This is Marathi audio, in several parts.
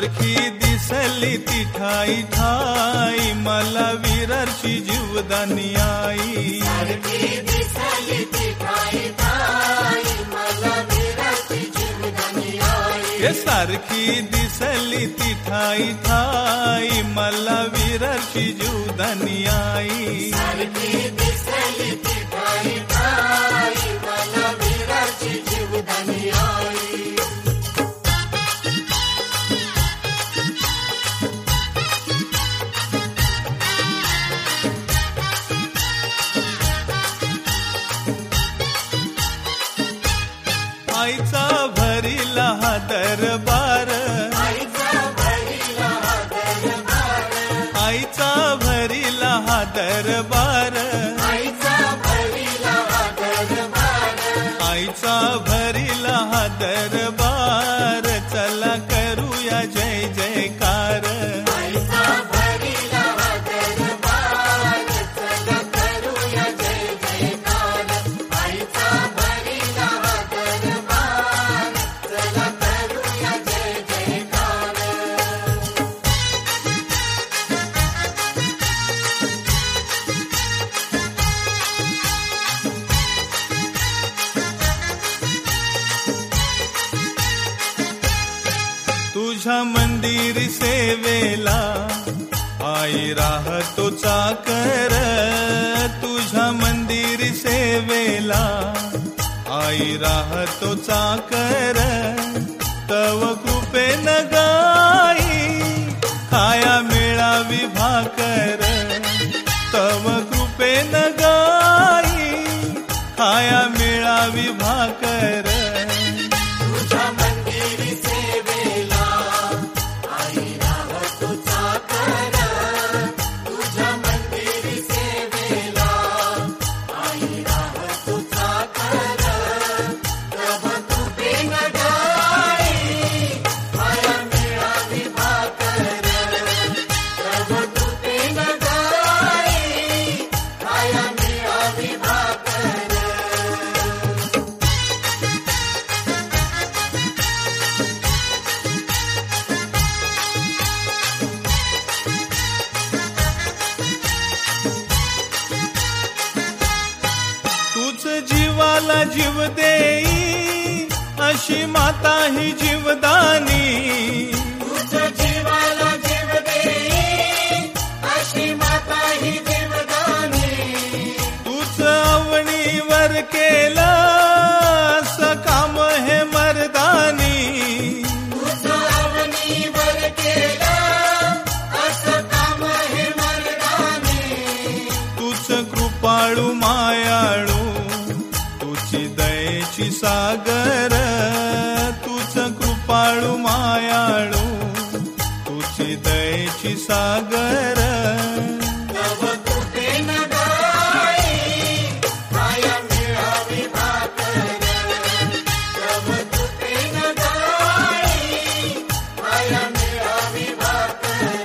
सारखी दिसली ती ठाई ठाई मला विरची जीवदानी आई. सारखी दिसली ती ठाई ठाई मला विरची जीवदानी आई. हे सारखी दिसली ती ठाई ठाई मला विरची जीवदानी आई. सारखी दिसली ती ठाई ठाई मला विरची जीवदानी आई. आईचा भरिला हा दरबार. आईचा भरिला हा दरबार. आईचा भरिला हा दरबार. आईचा भरिला हा दरबार. आईचा भरिला हा दरबार चला करूया जय जयकार. आईचा भरिला हा दरबार चला करूया जय जयकार. आईचा भरिला हा दरबार चला करूया जय जयकार. तुझ्या मंदिर सेवेला आई राहतो चाकर. तुझ्या मंदिर सेवेला आई राहतो चाकर. तव कृपेन गाई खाया मिळावी भाकर. तव कृपेन गाई खाया मिळावी भाकर. तुझ्या मंदिर सेवेला आई राहतो चाकर. तुझ्या मंदिर सेवेला आई राहतो चाकर. तव कृपेन गाई खाया मिळावी भाकर. तव कृपेन गाई खाया मिळावी भाकर. तूच जीवाला जीव देई अशी माता ही जीवदानी. तुझ जीवाला जीव देई अशी माता ही जीवदानी. तूच अवणीवर केलं असं काम हे मर्दानी. तुझ अवनीवर केलं असं काम हे मर्दानी. तूच कृपाळू मायाळू तुझी दयेची सागर. तूच कृपाळू मायाळू तुझी दयेची सागर. तव कृपेन गाई खाया मिळावी भाकर. तव कृपेन गाई खाया मिळावी भाकर.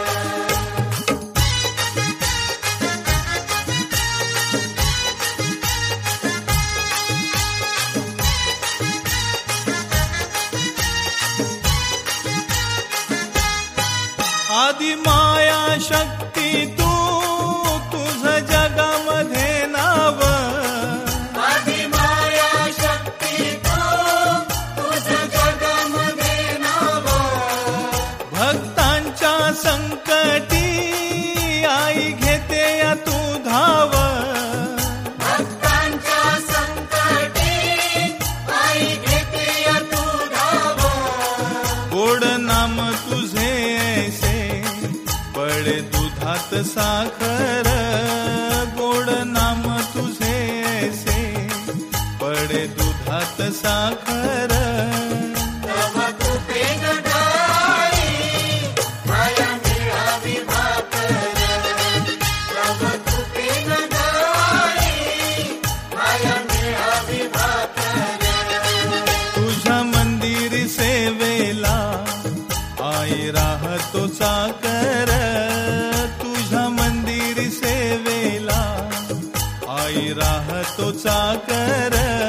आदि माया शक्ती तू तुझ जगामध्ये नाव. आदि माया शक्ती तू तुझ जगामध्ये नाव. भक्तांच्या संकटी आई घेते या तू धाव. भक्तांच्या संकटी आई घेते या तू धाव. गोड नाम तुझे ऐसे पडे दुधात साखर. गोड नाम तुझे ऐसे पडे दुधात साखर. तव कृपेन गाई खाया मिळावी भाकर. तव कृपेन गाई खाया मिळावी भाकर. तुझ्या मंदिर सेवेला आई राहतो चाकर. तुझ्या मंदिर सेवेला आई राहतो चाकर.